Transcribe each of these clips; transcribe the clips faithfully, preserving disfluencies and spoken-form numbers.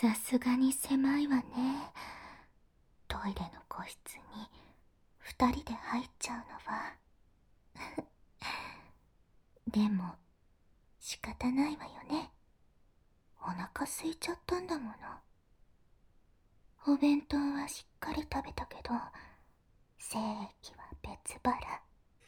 さすがに狭いわね。トイレの個室に二人で入っちゃうのは。でも仕方ないわよね。お腹空いちゃったんだもの。お弁当はしっかり食べたけど、精液は別腹。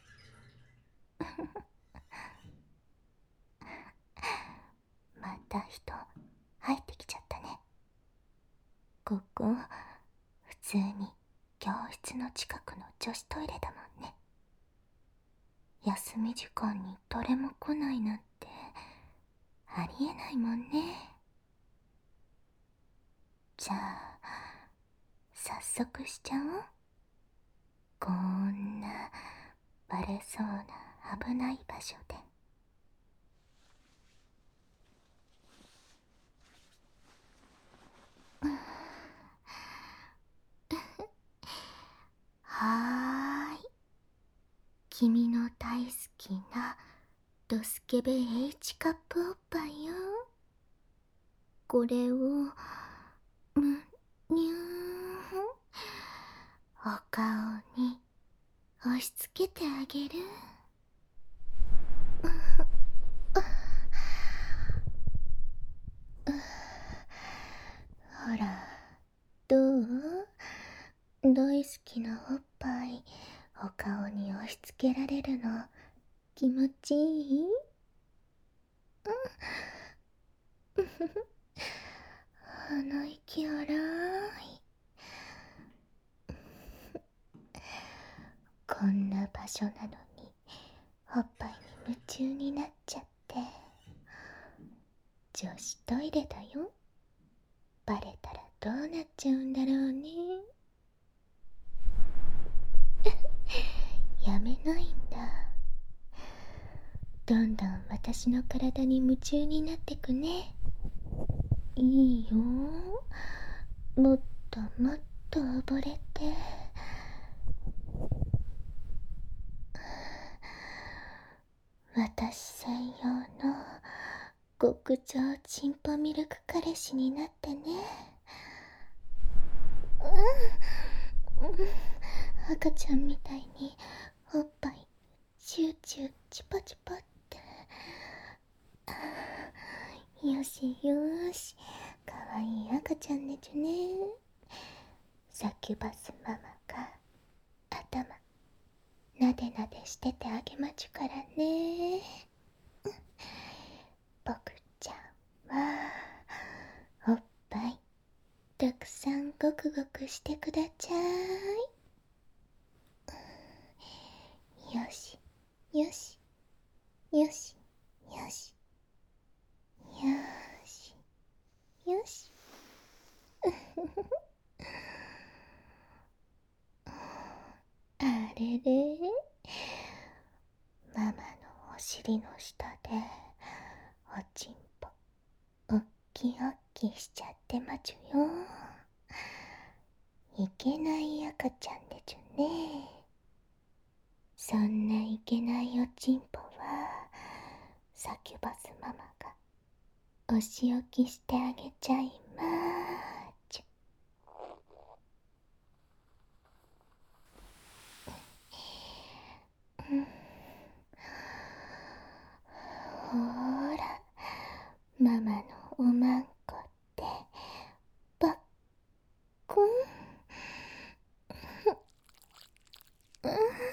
また人入ってきちゃったね。ここ普通に教室の近くの女子トイレだもんね。休み時間に誰も来ないなんてありえないもんね。じゃあ早速しちゃおう。こんなバレそうな危ない場所で。はーい、君の大好きなドスケベ H カップおっぱいよ。これをむにゅーお顔に押し付けてあげる。ほら、どう？大好きなおっぱいお顔に押し付けられるの気持ちいい？あの息荒い。こんな場所なのにおっぱいに夢中になっちゃって。女子トイレだよ。バレたらどうなっちゃうんだろうね。やめないんだ。どんどん私の体に夢中になってくね。いいよ、もっともっと溺れて。私専用の極上チンポミルク彼氏になってね。うん、うん、赤ちゃんみたいにおっぱいチューチューチュパチュパって。よしよし、かわいい赤ちゃんねちゅね。サキュバスママが頭なでなでしててあげまちゅからね。僕ちゃんはおっぱいたくさんごくごくしてくだちゃい。よしよしよしよしよしよし。あれれ、ママのお尻の下でおちんぽおっきおっきしちゃってまちゅよ。いけない赤ちゃんでちゅね。そんないけないおちんぽはサキュバスママがお仕置きしてあげちゃいまーちゅ。うん、ほーら、ママのおまんこってばっこん。うん、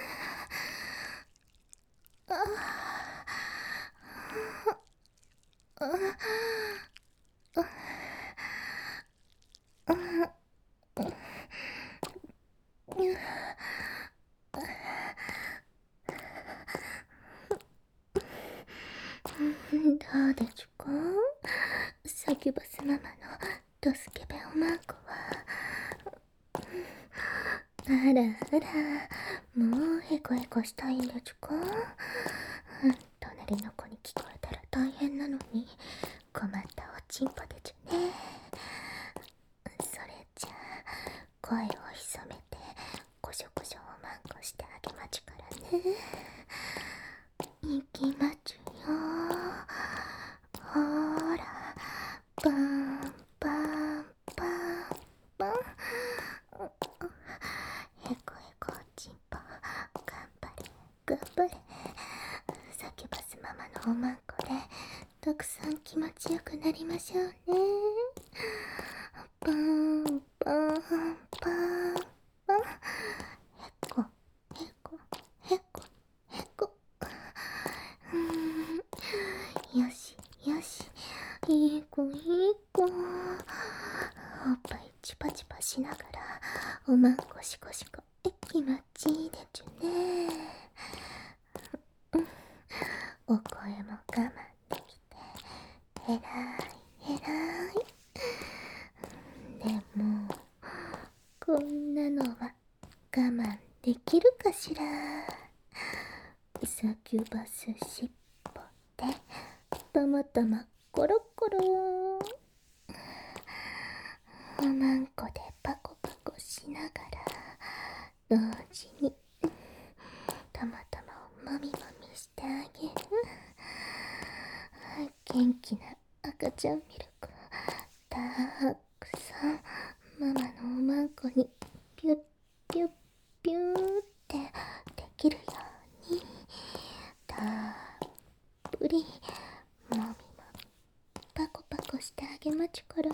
どうでちゅか、サキュバスママのドスケベおまんこは。あらあら、もうへこへこしたいんでちゅか。隣の子に聞こえたら大変なのに困ったおちんぽでちゅね。それじゃあ声を潜めてこしょこしょおまんこしてあげまちゅからね。いきまちゅよ。ほーら、パンパンおまんこでたくさん気持ちよくなりましょうね。パンパンパンパン。へこへこへこへこ。うーん、よしよし、いい子いい子。おっぱいチパチパしながらおまんこしこしこ。気持ちいいでちゅね。お声も我慢できてえらいえらい。でもこんなのは我慢できるかしら。サキュバスしっぽでたまたまコロコロ。おまんこでパコパコしながら同時にたまたまをもみもみしてあげる。元気な赤ちゃんミルクをたくさんママのおまんこにピュッピュッピューってできるようにたっぷりもみもみパコパコしてあげまちゅからね。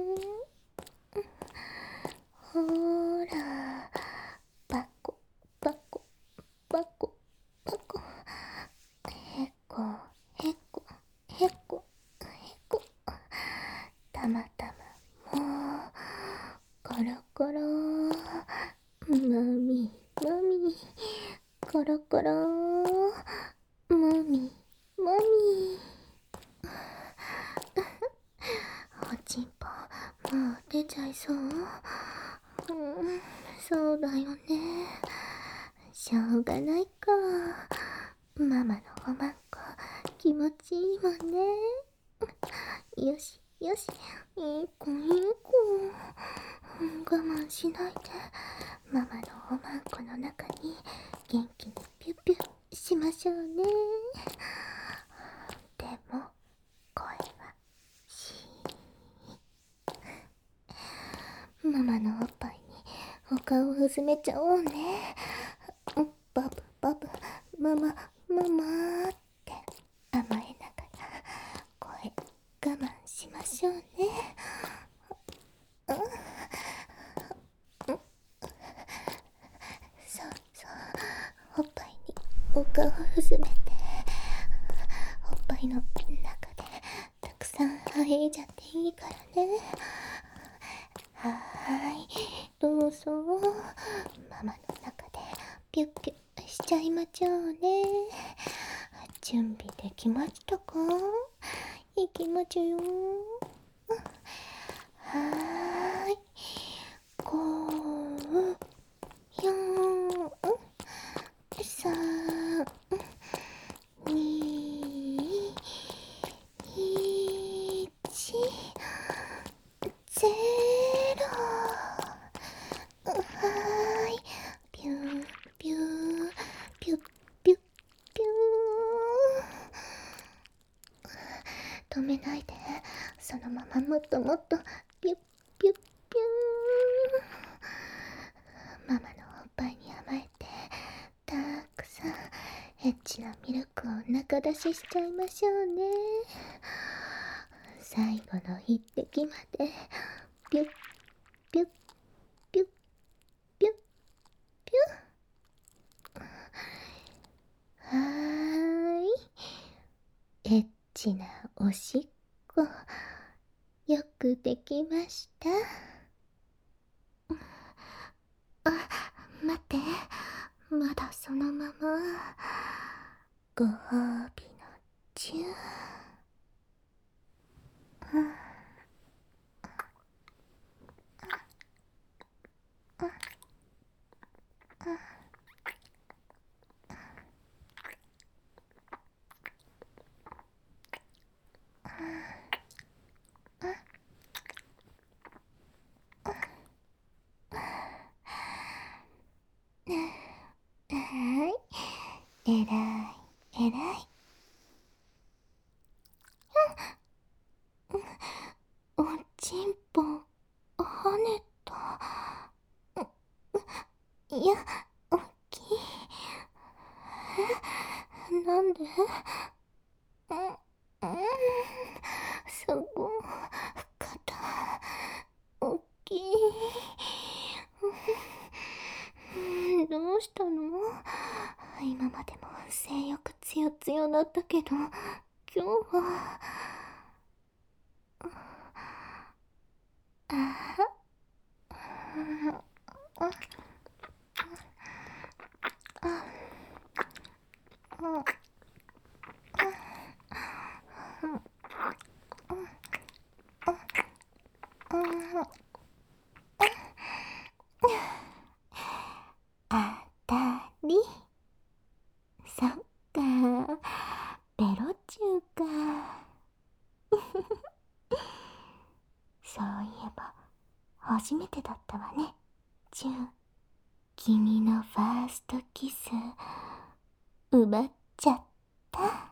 ほーら、パコパコパコパコ、へこへこへこへこ。たまたまもうコロコロ、もみもみコロコロ、もみもみ。おちんぽもう出ちゃいそう。うん、そうだよね。しょうがないか。ママのおまんこ気持ちいいもんね。よしよし、いい子いい子。我慢しないでママのおまんこの中に元気にピュピュしましょうね。でも声はシー。ママのおっぱいにお顔をうずめちゃおうね。バブバブママママーって甘えながら声我慢しましょうね。うん、そうそう、おっぱいにお顔をうずめておっぱいの中でたくさんあえいじゃっていいからね。はーい、どうぞママの中でピュッピュッしちゃいまちょうね。準備できましたか？いきまちゅよ。はーい、ごーよんさんにいちゼロ。はーい、ピューピューピュッピュッピュー。止めないで、そのままもっともっとピュッピュッピュー。ママのおっぱいに甘えてたくさんエッチなミルクを中出ししちゃいましょうね。最後の一滴までピュッピュッピュッピュッピュッ。はーい、エッチなおしっこよくできました。あ、待って、まだそのまま。ご褒美のチュー。うん、はい、えらいえらい。おちんぽ跳ねた。いや、おっきい。え、なんで？ うん、そこ、肩、おっきい。うん、どうしたの？今までも性欲つよつよだったけど、今日は。あたり。そっか、ベロチューか。そういえば初めてだったわね、チュー。君のファーストキス奪っちゃった。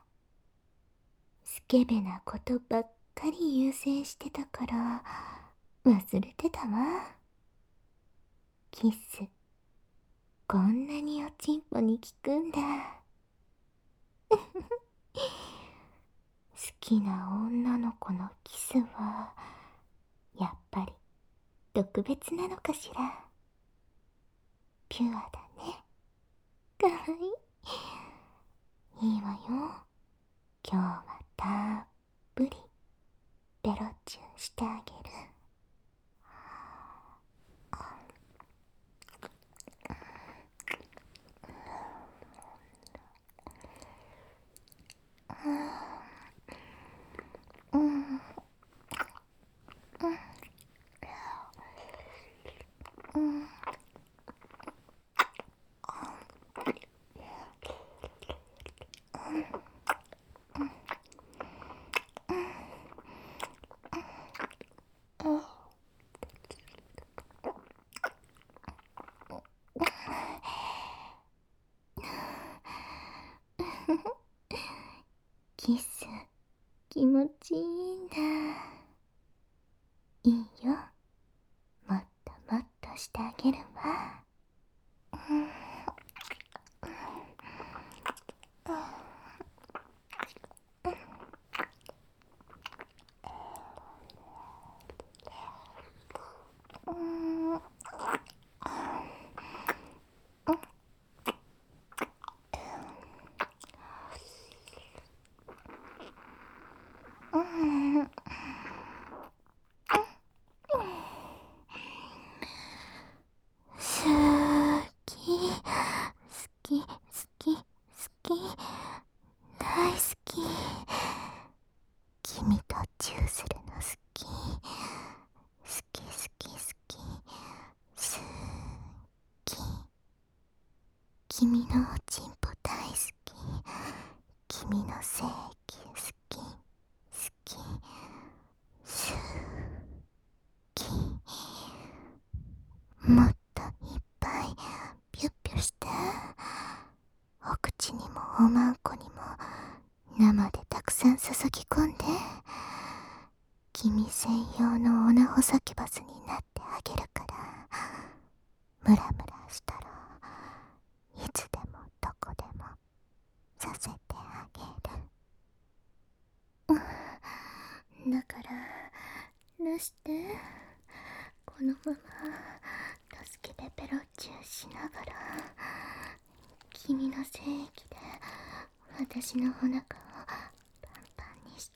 スケベなことばっかり優先してたから忘れてたわ。キス、こんなにおちんぽに効くんだ。好きな女の子のキスはやっぱり特別なのかしら。ピュアだね。かわいい。いいわよ。今日はたっぷりベロチューしてあげる。うん、うん、キス気持ちいいんだ。いいよ、もっともっとしてあげるわ。うん、うん、うん。好き、好き、好き、好き、大好き。君とチューするの好き。好き好き好き。好き。君のおちんぽ大好き。君の性器好き。好き。好き。もっといっぱいピュッピュして。お口にもおまんこにも生でたくさん注ぎ込んで。君専用のオナホサキバスになってあげるから、ムラムラしたらいつでもどこでもさせてあげる。だからなして、このまま助けてペロチューしながら君の精液で私のお腹をパンパンにして。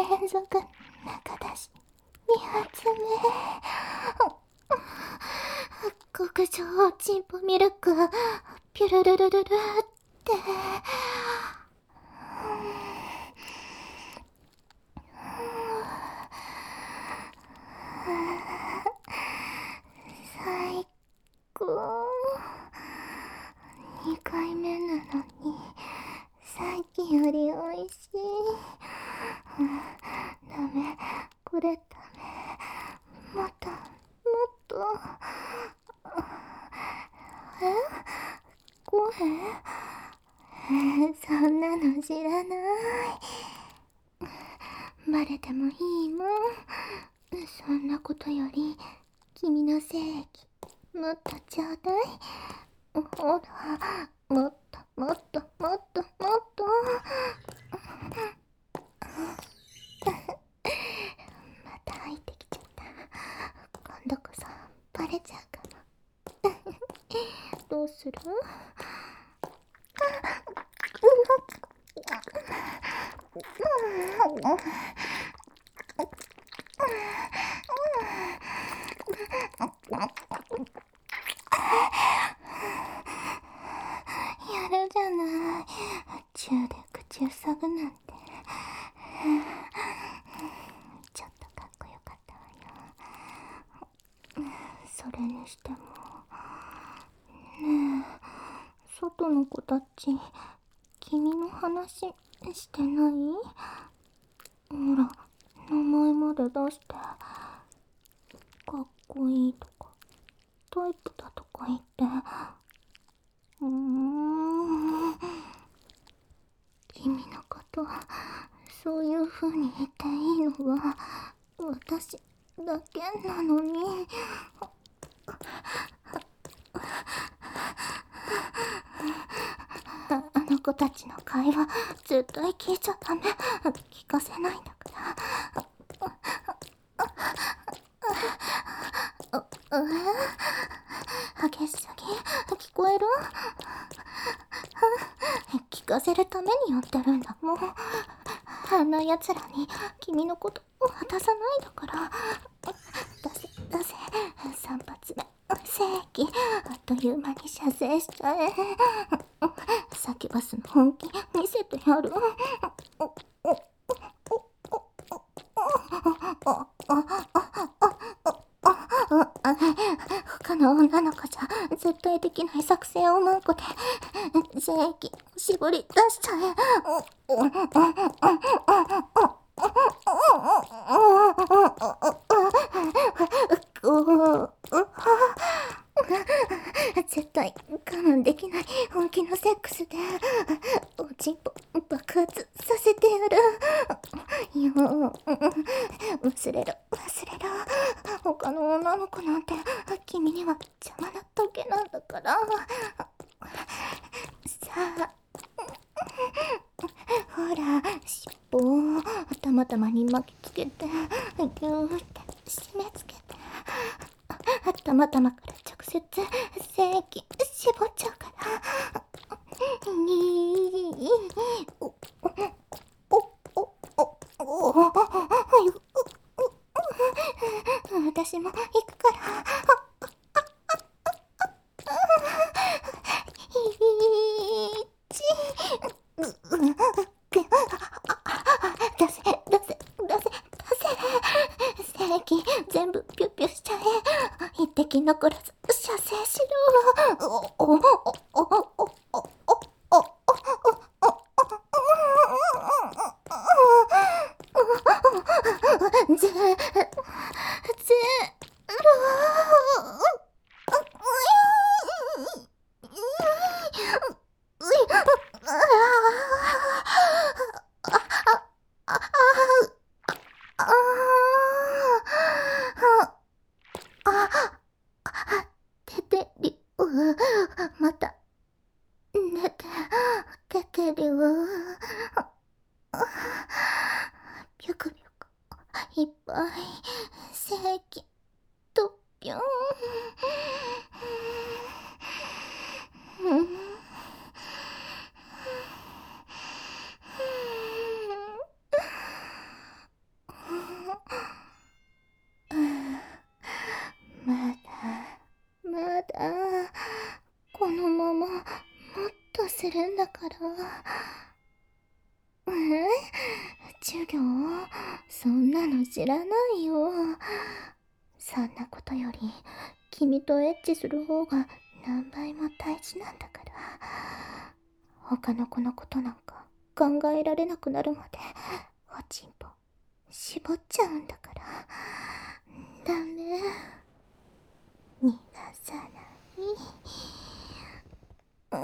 連続中出しに発目。極上チンポミルクピュルルルルルって。最高。にかいめなのにさっきよりおいしい。ダメ、これダメ。もっともっと。え、声、そんなの知らない。バレてもいいもん。そんなことより君の精液もっとちょうだい。ほら、もっともっともっともっと。また入ってきちゃった。今度こそバレちゃうかも。どうする？やるじゃない。チューで口塞ぐなんて。ちょっとかっこよかったわよ。それにしてもねえ、外の子たち君の話してない？ほら、名前まで出して。かっこいいとかタイプだとか言って。うーん、君のことそういう風に言っていいのは私だけなのに。あ, あの子たちの会話絶対聞いちゃダメ。聞かせないんだから。激しすぎ、聞こえる？聞かせるためにやってるんだもん。あんな奴らに君のことを渡さないだから。出せ出せ、三発目正規あっという間に射精しちゃえ。サキュバスの本気見せてやる。他の女の子じゃ絶対できない作戦を思う子で精液絞り出しちゃえ。絶対我慢できない本気のセックスでおちんぽ爆発させてやるよ。忘れろ忘れろ、他の女の子なんて君には邪魔なだけなんだから。さあほら、尻尾を頭玉に巻きつけてギューって締め付けて、頭玉から直接精液絞っちゃうから。におおおおお私も行くから。出せ出せ出せ出せ、精液全部ピュッピュしちゃえ。一滴残らず射精しろ。おおおおおおぜぜまた寝て出てる。ぴょくぴょくいっぱい精液とぴょん。 るんだから。えー、授業？そんなの知らないよ。そんなことより、君とエッチする方が何倍も大事なんだから。他の子のことなんか考えられなくなるまで、おちんぽ、絞っちゃうんだから。ダメ。逃がさない。うん。